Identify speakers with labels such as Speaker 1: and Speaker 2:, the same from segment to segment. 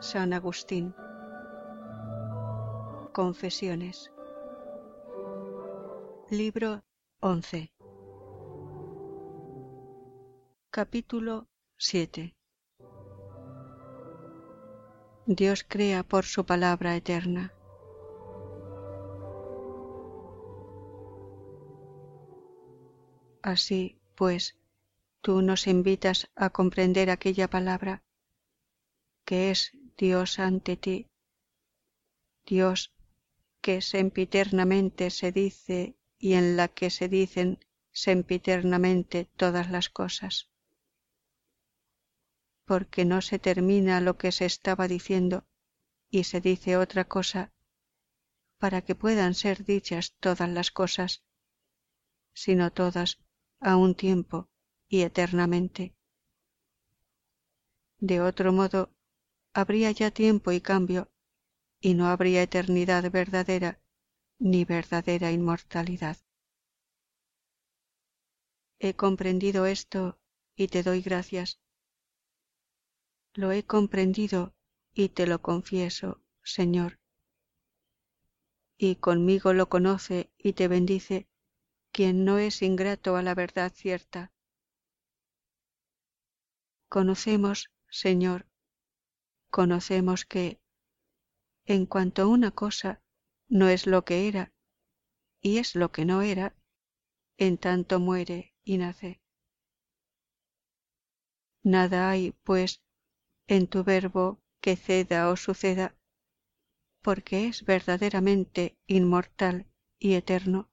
Speaker 1: San Agustín. Confesiones. Libro 11. Capítulo 7. Dios crea por su palabra eterna. Así, pues, tú nos invitas a comprender aquella palabra que es Dios ante ti, Dios que sempiternamente se dice y en la que se dicen sempiternamente todas las cosas, porque no se termina lo que se estaba diciendo y se dice otra cosa para que puedan ser dichas todas las cosas, sino todas a un tiempo y eternamente. De otro modo, habría ya tiempo y cambio, y no habría eternidad verdadera ni verdadera inmortalidad. He comprendido esto y te doy gracias. Lo he comprendido y te lo confieso, Señor. Y conmigo lo conoce y te bendice quien no es ingrato a la verdad cierta. Conocemos, Señor, conocemos que, en cuanto una cosa no es lo que era, y es lo que no era, en tanto muere y nace. Nada hay, pues, en tu verbo que ceda o suceda, porque es verdaderamente inmortal y eterno.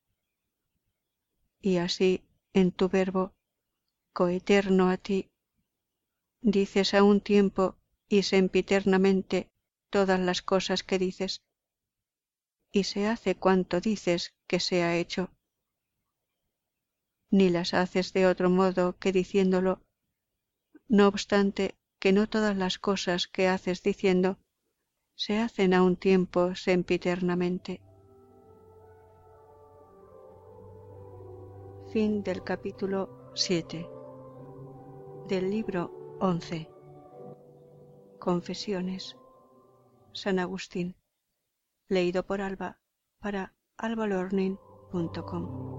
Speaker 1: Y así, en tu verbo, coeterno a ti, dices a un tiempo y sempiternamente todas las cosas que dices, y se hace cuanto dices que sea hecho. Ni las haces de otro modo que diciéndolo, no obstante que no todas las cosas que haces diciendo se hacen a un tiempo sempiternamente. Fin del capítulo 7 del libro 11. Confesiones. San Agustín. Leído por Alba para albalearning.com.